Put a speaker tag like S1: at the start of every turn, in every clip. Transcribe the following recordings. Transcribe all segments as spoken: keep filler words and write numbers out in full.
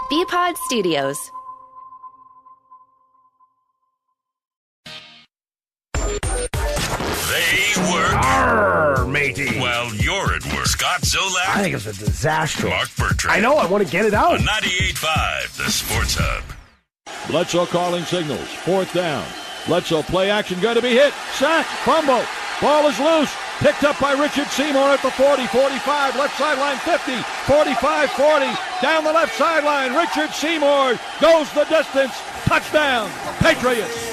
S1: B-Pod Studios.
S2: They work.
S3: Arr, matey.
S2: Well, you're at work. Scott Zolak.
S3: I think it's a disaster.
S2: Mark Bertrand.
S3: I know. I want to get it out.
S2: On ninety-eight point five, the Sports Hub.
S4: Bledsoe calling signals. Fourth down. Bledsoe play action. Going to be hit. Sack. Fumble. Ball is loose. Picked up by Richard Seymour at the forty, forty-five. Left sideline fifty. forty-five, forty. Down the left sideline. Richard Seymour goes the distance. Touchdown. Patriots.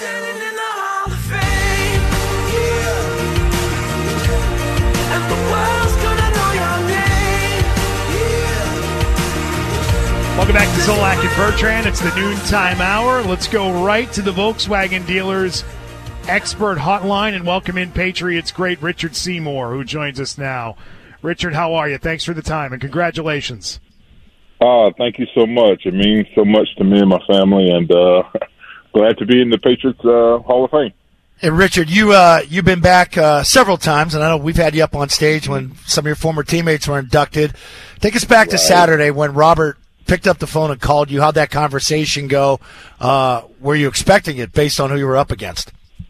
S5: Welcome back to Zolak and Bertrand. It's the noontime hour. Let's go right to the Volkswagen dealers expert hotline and welcome in Patriots great Richard Seymour, who joins us now. Richard, how are you? Thanks for the time and congratulations.
S6: Oh, thank you so much. It means so much to me and my family, and uh, glad to be in the Patriots uh, Hall of Fame.
S7: And Richard, you uh, you've been back uh, several times, and I know we've had you up on stage when some of your former teammates were inducted. Take us back right to Saturday when Robert picked up the phone and called you. How'd that conversation go? Uh, were you expecting it based on who you were up against?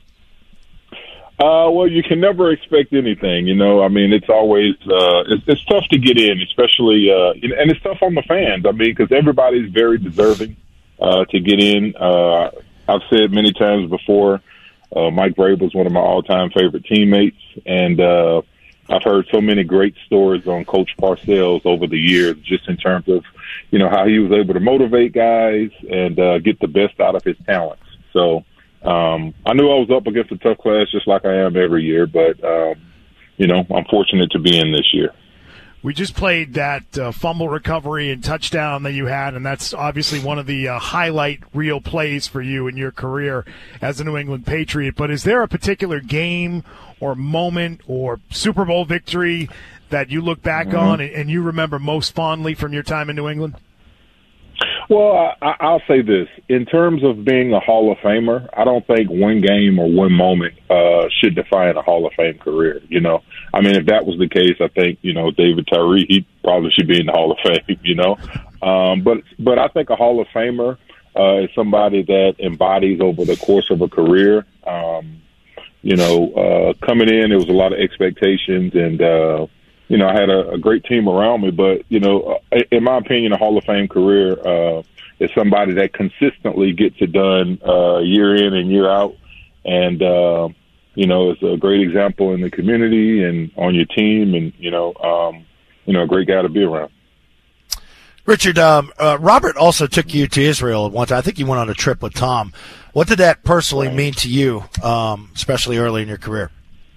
S6: Uh, well, you can never expect anything, you know. I mean, it's always uh, it's, it's tough to get in, especially uh, and it's tough on the fans. I mean, because everybody's very deserving uh, to get in. Uh, I've said many times before, uh, Mike Vrabel is one of my all-time favorite teammates, and uh, I've heard so many great stories on Coach Parcells over the years, just in terms of, you know, how he was able to motivate guys and uh, get the best out of his talents. So um, I knew I was up against a tough class, just like I am every year, but, um, you know, I'm fortunate to be in this year.
S5: We just played that uh, fumble recovery and touchdown that you had, and that's obviously one of the uh, highlight reel plays for you in your career as a New England Patriot. But is there a particular game or moment or Super Bowl victory that you look back mm-hmm. on and, and you remember most fondly from your time in New England?
S6: Well, I, I'll say this. In terms of being a Hall of Famer, I don't think one game or one moment uh, should define a Hall of Fame career, you know. I mean, if that was the case, I think, you know, David Tyree, he probably should be in the Hall of Fame, you know. Um, but but I think a Hall of Famer uh, is somebody that embodies over the course of a career. Um, you know, uh, coming in, there was a lot of expectations and, uh, you know, I had a, a great team around me, but, you know, in my opinion, a Hall of Fame career uh, is somebody that consistently gets it done uh, year in and year out. And, uh, you know, it's a great example in the community and on your team and, you know, um, you know, a great guy to be around.
S7: Richard, um, uh, Robert also took you to Israel once. I think you went on a trip with Tom. What did that personally mean to you, um, especially early in your career?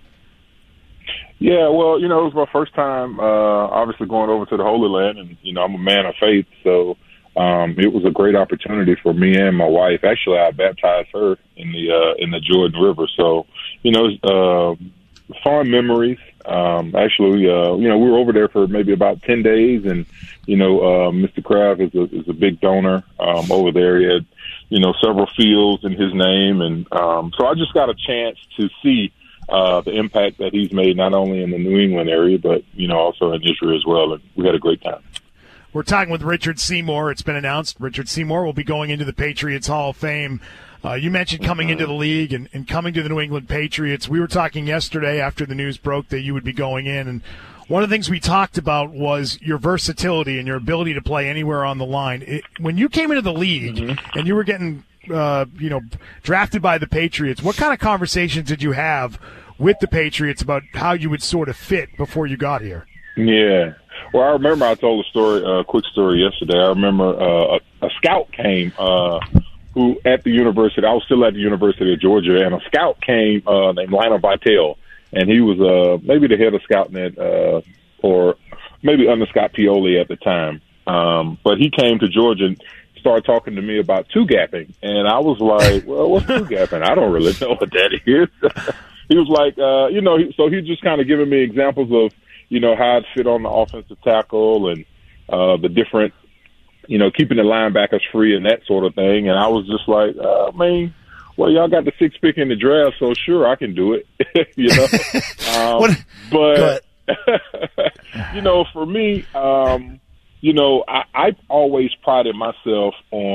S6: Yeah, well, you know, it was my first time, uh, obviously going over to the Holy Land, and, you know, I'm a man of faith, so um, it was a great opportunity for me and my wife. Actually, I baptized her in the uh, in the Jordan River, so, you know, uh, fond memories. Um, actually, uh, you know, we were over there for maybe about ten days, and, you know, uh, Mister Kraft is a, is a big donor um, over there. He had, you know, several fields in his name, and um, so I just got a chance to see Uh, the impact that he's made not only in the New England area, but, you know, also in Israel as well. And we had a great time.
S5: We're talking with Richard Seymour. It's been announced Richard Seymour will be going into the Patriots Hall of Fame. Uh, you mentioned coming into the league and, and coming to the New England Patriots. We were talking yesterday after the news broke that you would be going in. And one of the things we talked about was your versatility and your ability to play anywhere on the line. It, when you came into the league mm-hmm. and you were getting Uh, you know, drafted by the Patriots, what kind of conversations did you have with the Patriots about how you would sort of fit before you got here?
S6: Yeah. Well, I remember I told a story, a uh, quick story yesterday. I remember uh, a, a scout came uh, who at the university, I was still at the University of Georgia, and a scout came uh, named Lionel Vitale, and he was uh, maybe the head of scouting at, uh, or maybe under Scott Pioli at the time. Um, but he came to Georgia and started talking to me about two-gapping. And I was like, well, what's two-gapping? I don't really know what that is. He was like, uh, you know, he, so he just kind of giving me examples of, you know, how it fit on the offensive tackle and uh, the different, you know, keeping the linebackers free and that sort of thing. And I was just like, uh, man, well, y'all got the sixth pick in the draft, so sure, I can do it, you know. Um,
S7: what?
S6: But, you know, for me, um, you know, I, I've always prided myself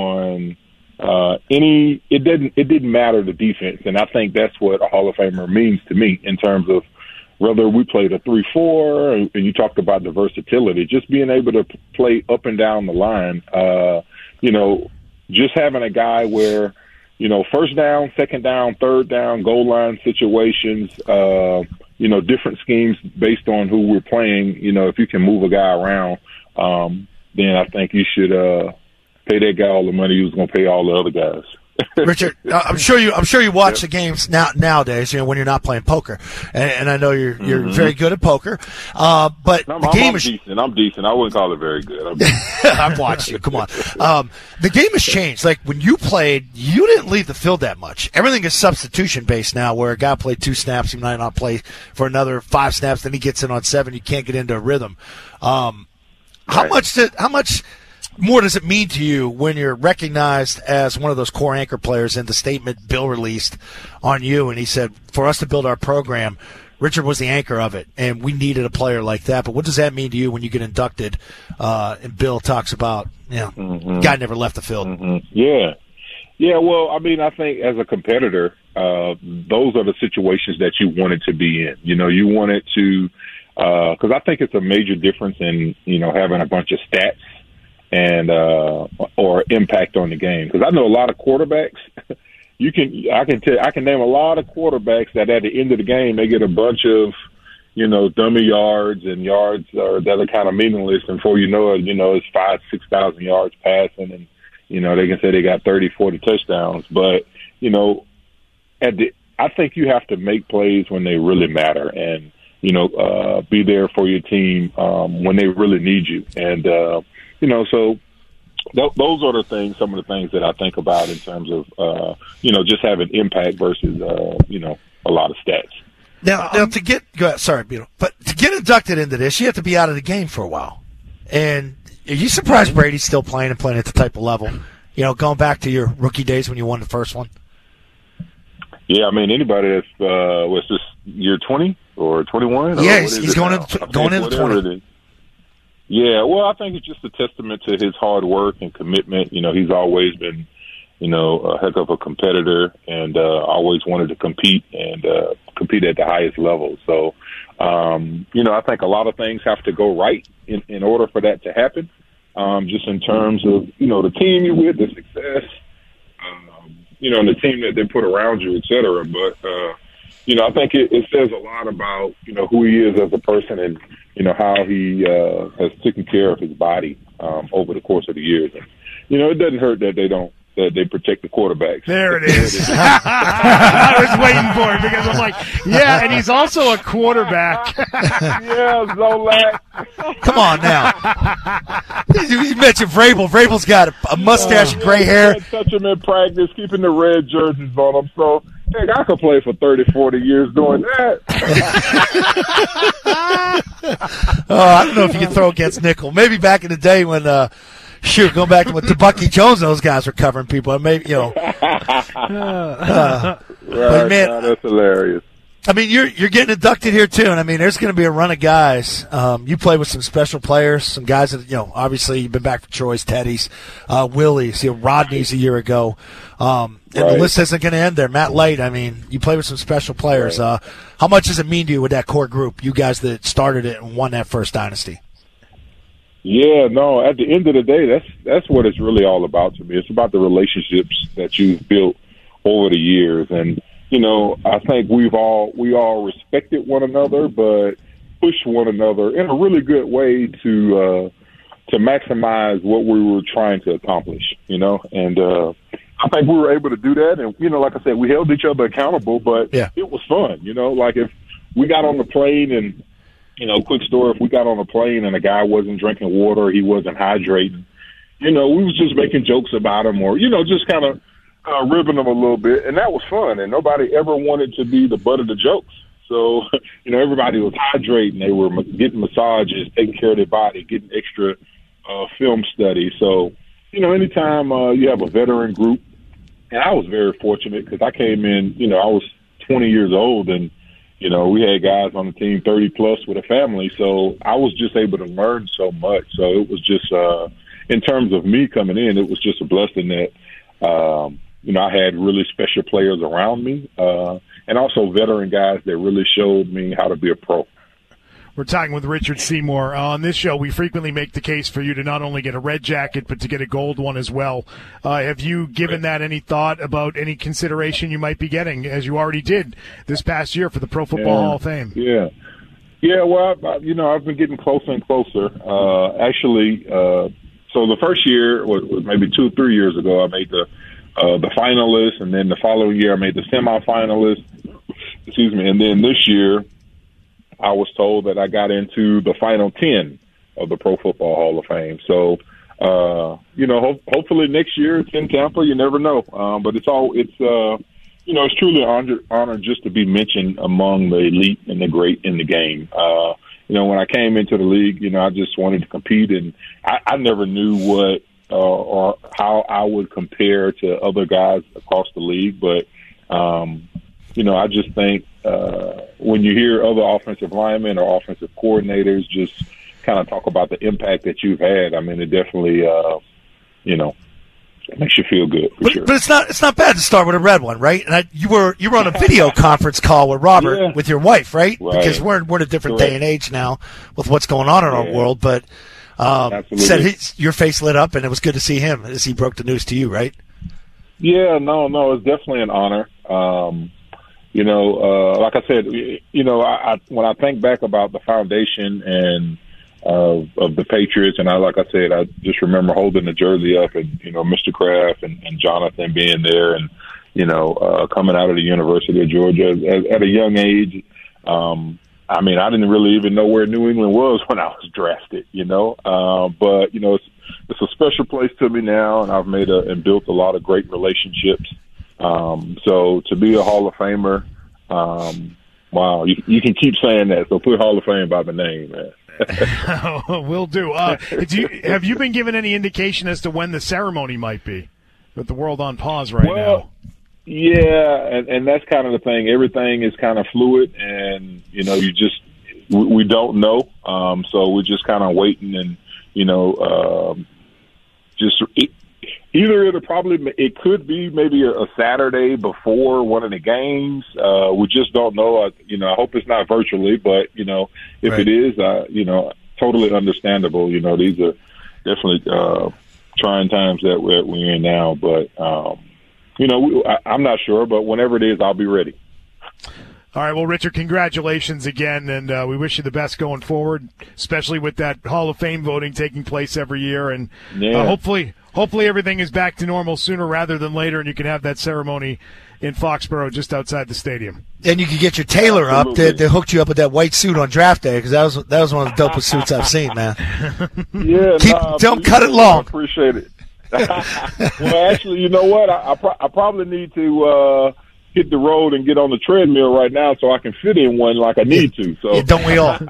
S6: on uh, any. It didn't. It didn't matter the defense, and I think that's what a Hall of Famer means to me in terms of whether we played a three four, and you talked about the versatility, just being able to play up and down the line. Uh, you know, just having a guy where, you know, first down, second down, third down, goal line situations, uh, you know, different schemes based on who we're playing. You know, if you can move a guy around, um, then I think you should uh, pay that guy all the money he was going to pay all the other guys.
S7: Richard, I'm sure you. I'm sure you watch yep. the games now nowadays. You know, when you're not playing poker, and, and I know you're you're mm-hmm. very good at poker. Uh, but
S6: I'm,
S7: the
S6: I'm,
S7: game
S6: I'm
S7: is
S6: decent. I'm decent. I wouldn't call it very good.
S7: I've watched you. Come on. Um, the game has changed. Like when you played, you didn't leave the field that much. Everything is substitution based now, where a guy played two snaps, he might not play for another five snaps, then he gets in on seven. You can't get into a rhythm. Um, how
S6: right.
S7: much did how much? more does it mean to you when you're recognized as one of those core anchor players in the statement Bill released on you? And he said, for us to build our program, Richard was the anchor of it, and we needed a player like that. But what does that mean to you when you get inducted uh, and Bill talks about, you know, mm-hmm. guy never left the field?
S6: Mm-hmm. Yeah. Yeah, well, I mean, I think as a competitor, uh, those are the situations that you wanted to be in. You know, you wanted to because uh, I think it's a major difference in, you know, having a bunch of stats and uh, or impact on the game. Because I know a lot of quarterbacks. You can I can tell I can name a lot of quarterbacks that at the end of the game they get a bunch of, you know, dummy yards and yards are, that are kind of meaningless, and before you know it, you know, it's five six thousand yards passing, and you know they can say they got thirty, forty touchdowns. But you know, at the I think you have to make plays when they really matter, and you know, uh, be there for your team um, when they really need you, and. Uh, You know, so th- those are the things, some of the things that I think about in terms of, uh, you know, just having impact versus, uh, you know, a lot of stats.
S7: Now, now to get, go ahead, sorry, Beetle, but to get inducted into this, you have to be out of the game for a while. And are you surprised Brady's still playing and playing at the type of level? You know, going back to your rookie days when you won the first one?
S6: Yeah, I mean, anybody that's, uh, was this year twenty or twenty-one?
S7: Yeah,
S6: or
S7: he's, he's going into, going into twenty.
S6: Yeah, well, I think it's just a testament to his hard work and commitment. You know, he's always been, you know, a heck of a competitor and uh, always wanted to compete and uh, compete at the highest level. So, um, you know, I think a lot of things have to go right in, in order for that to happen, um, just in terms of, you know, the team you're with, the success, um, you know, and the team that they put around you, et cetera. But, uh, you know, I think it, it says a lot about, you know, who he is as a person and, you know, how he uh, has taken care of his body um, over the course of the years. And, you know, it doesn't hurt that they don't, that they protect the quarterbacks.
S5: There it is. I was waiting for it because I'm like, yeah, and he's also a quarterback.
S6: Yeah, Zolak.
S7: Come on now. You mentioned Vrabel. Vrabel's got a, a mustache uh, and gray hair.
S6: Touch him in practice, keeping the red jerseys on him. So, heck, I could play for thirty, forty years doing that.
S7: Oh, I don't know if you can throw against nickel. Maybe back in the day when, uh, shoot, going back to when Bucky Jones and those guys were covering people. Maybe, you know. Uh,
S6: right, man, no, that's hilarious.
S7: I mean, you're you're getting inducted here too, and I mean, there's going to be a run of guys. Um, you play with some special players, some guys that you know. Obviously, you've been back for Troy's, Teddy's, uh, Willie's, you know, Rodney's a year ago, um, and right. The list isn't going to end there. Matt Light. I mean, you play with some special players. Right. Uh, how much does it mean to you with that core group? You guys that started it and won that first dynasty.
S6: Yeah, no. At the end of the day, that's that's what it's really all about to me. It's about the relationships that you've built over the years, and you know, I think we've all we all respected one another, but pushed one another in a really good way to uh, to maximize what we were trying to accomplish. You know, and uh, I think we were able to do that. And you know, like I said, we held each other accountable, but
S7: yeah.
S6: It was fun. You know, like if we got on the plane and. You know, quick story, if we got on a plane and a guy wasn't drinking water, he wasn't hydrating, you know, we was just making jokes about him or, you know, just kind of uh, ribbing him a little bit. And that was fun. And nobody ever wanted to be the butt of the jokes. So, you know, everybody was hydrating. They were getting massages, taking care of their body, getting extra uh, film study. So, you know, anytime uh, you have a veteran group, and I was very fortunate because I came in, you know, I was twenty years old and, you know, we had guys on the team thirty plus with a family. So I was just able to learn so much. So it was just, uh, in terms of me coming in, it was just a blessing that, um, you know, I had really special players around me, uh, and also veteran guys that really showed me how to be a pro.
S5: We're talking with Richard Seymour. Uh, on this show, we frequently make the case for you to not only get a red jacket, but to get a gold one as well. Uh, have you given that any thought about any consideration you might be getting, as you already did this past year for the Pro Football
S6: yeah.
S5: Hall of Fame?
S6: Yeah. Yeah, well, I, you know, I've been getting closer and closer. Uh, actually, uh, so the first year, was, was maybe two, three years ago, I made the uh, the finalist, and then the following year I made the semifinalist. Excuse me. And then this year, I was told that I got into the final ten of the Pro Football Hall of Fame. So, uh, you know, ho- hopefully next year it's in Tampa. You never know. Um, but it's all, it's, uh, you know, it's truly an honor, honor just to be mentioned among the elite and the great in the game. Uh, you know, when I came into the league, you know, I just wanted to compete, and I, I never knew what uh, or how I would compare to other guys across the league. But, um, you know, I just think, Uh, when you hear other offensive linemen or offensive coordinators just kind of talk about the impact that you've had, I mean, it definitely, uh, you know, it makes you feel good for
S7: but,
S6: sure.
S7: But it's not it's not bad to start with a red one, right? And I, you were you were on a video conference call with Robert
S6: yeah.
S7: with your wife, right?
S6: right?
S7: Because we're we're in a different
S6: Correct.
S7: day and age now with what's going on in
S6: yeah.
S7: our world. But um,
S6: Absolutely.
S7: said his, your face lit up, and it was good to see him as he broke the news to you, right?
S6: Yeah, no, no, it's definitely an honor. Um, You know, uh, like I said, you know, I, I, when I think back about the foundation and uh, of the Patriots, and I, like I said, I just remember holding the jersey up, and you know, Mister Kraft and, and Jonathan being there, and you know, uh, coming out of the University of Georgia at, at a young age. Um, I mean, I didn't really even know where New England was when I was drafted, you know. Uh, but you know, it's it's a special place to me now, and I've made a, and built a lot of great relationships. Um, so to be a Hall of Famer, um, wow, you, you can keep saying that. So put Hall of Fame by the name, man.
S5: Will do. Uh, do you, have you been given any indication as to when the ceremony might be? With the world on pause right
S6: well,
S5: now.
S6: Yeah, and, and that's kind of the thing. Everything is kind of fluid, and you know, you just we, we don't know. Um, so we're just kind of waiting, and you know, um, just. It, Either it'll probably it could be maybe a, a Saturday before one of the games. Uh, we just don't know. I, you know, I hope it's not virtually, but you know, if
S7: right.
S6: it is, uh, you know, totally understandable. You know, these are definitely uh, trying times that we're, we're in now. But um, you know, we, I, I'm not sure, but whenever it is, I'll be ready.
S5: All right, well, Richard, congratulations again, and uh, we wish you the best going forward, especially with that Hall of Fame voting taking place every year, and
S6: yeah.
S5: uh, hopefully, hopefully everything is back to normal sooner rather than later, and you can have that ceremony in Foxborough just outside the stadium.
S7: And you can get your tailor up that, that hooked you up with that white suit on draft day, because that was that was one of the dopest suits I've seen, man.
S6: Yeah,
S7: Keep,
S6: nah,
S7: don't cut it long.
S6: I appreciate it. Well, actually, you know what? I, I, pro- I probably need to uh, hit the road and get on the treadmill right now so I can fit in one like I need to. So
S7: yeah, don't we all? All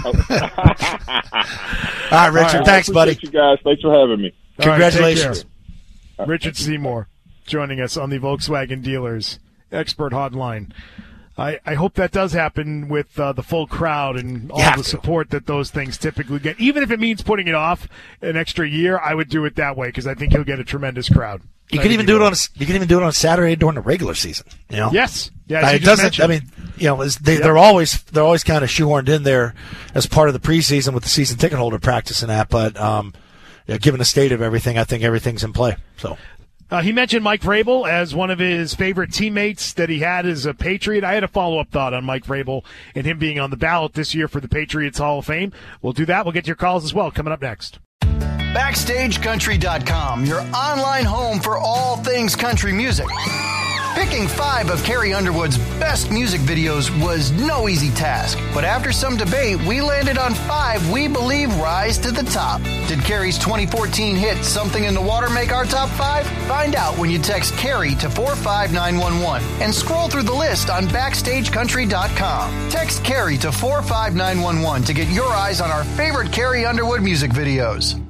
S7: right, Richard.
S6: All right,
S7: thanks, buddy.
S6: You guys, thanks for having me.
S7: Congratulations.
S5: All right, Richard Seymour joining us on the Volkswagen Dealers Expert Hotline. I, I hope that does happen with uh, the full crowd and all the
S7: to.
S5: support that those things typically get. Even if it means putting it off an extra year, I would do it that way because I think he'll get a tremendous crowd.
S7: You
S5: I
S7: can
S5: think
S7: even
S5: he
S7: do it
S5: will.
S7: on a, you can even do it on Saturday during the regular season. You know.
S5: Yes. Yeah.
S7: Uh, it doesn't. I mean, you know, it's- they,
S5: Yep.
S7: they're always they're always kind of shoehorned in there as part of the preseason with the season ticket holder practice and that. But um, yeah, given the state of everything, I think everything's in play. So.
S5: Uh, he mentioned Mike Vrabel as one of his favorite teammates that he had as a Patriot. I had a follow-up thought on Mike Vrabel and him being on the ballot this year for the Patriots Hall of Fame. We'll do that. We'll get to your calls as well coming up next.
S1: Backstage Country dot com, your online home for all things country music. Picking five of Carrie Underwood's best music videos was no easy task, but after some debate, we landed on five we believe rise to the top. Did Carrie's twenty fourteen hit Something in the Water make our top five? Find out when you text Carrie to four five nine one one and scroll through the list on Backstage Country dot com. Text Carrie to four five nine one one to get your eyes on our favorite Carrie Underwood music videos.